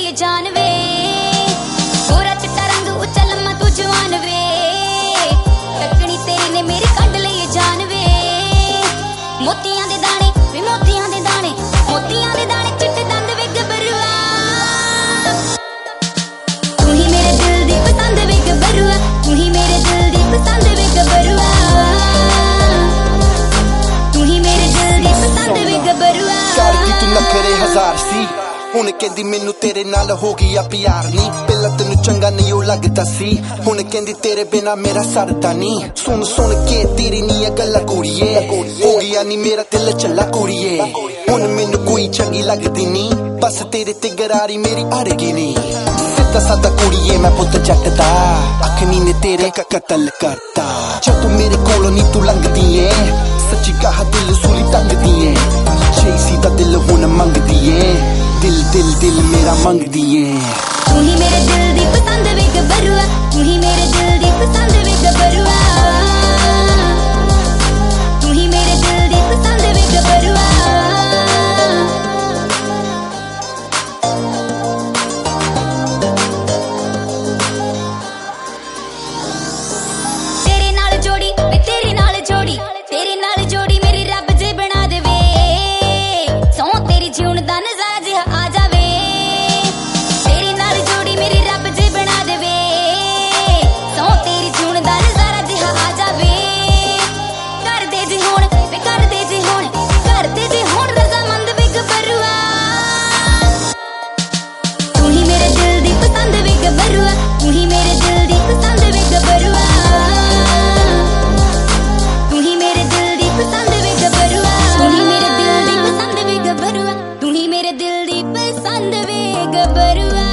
लिए जान वे, गोरा चिट्टा रंग उच्चा लम्मा तू जवान वे, टकनी तेरी ने मेरी कट लिए जान वे। मोतियां दे दाने वे मोतियां दे दाने, मोतियां दे दाने चिट्टे दंद वे गबरुआ, तू ही मेरे दिल दी पसंद वे गबरुआ, तू ही मेरे दिल दी पसंद वे गबरुआ, तू ही मेरे दिल दी पसंद वे गबरुआ। तू नखरे हजार सी हुण कहंदी मैनू तेरे नाल हो गया प्यार नी, पहला तेनू चंगा नहीं ओ लगदा सी, हुण कहंदी तेरे बिना मेरा सरदा नी। सुन सुन के तेरी नी गल्लां कुड़िए, हो गया नी मेरा दिल चला कुड़िए, हुण मैनू कोई चंगी लगदी नी, बस तेरे ते गरारी मेरी अड़गी नी। सीधा सादा कुड़िए मैं पुत्त जट दा, अखनी ने तेरे का कतल करता, जदों मेरे कोलों नी तू लंघदी ऐ, सच्ची कहा दिल सूली तंगदी ऐ, चेसी दा दिल हुण मंगदी ऐ, दिल दिल दिल मेरा मंगदी ऐ। तू ही मेरे दिल दी पसंद वे गबरुआ, तू ही मेरे दिल दी पसंद वे गबरुआ, तू ही मेरे दिल दी पसंद वे गबरुआ। तेरे नाल जोड़ी वे तेरे नाल जोड़ी, तेरे नाल जोड़ी मेरी रब जे बना देवे, सौ तेरी जीवन दा नज़ारा जिहा आ जावे, तेरे नाल जोड़ी मेरी रब जे बना देवे, सौ तेरी जीवन दा नज़ारा जिहा आ जावे। कर दे जे हुण वे कर दे जे हुण, कर दे जे हुण रज़ामंद वे गबरुआ, तू ही मेरे दिल दी पसंद वे गबरुआ, तू ही मेरे दिल दी पसंद वे गबरुआ, तू ही मेरे दिल दी पसंद वे गबरुआ, तू ही मेरे दिल दी पसंद वे गबरुआ, तू ही मेरे दिल दी पसंद वे गबरुआ।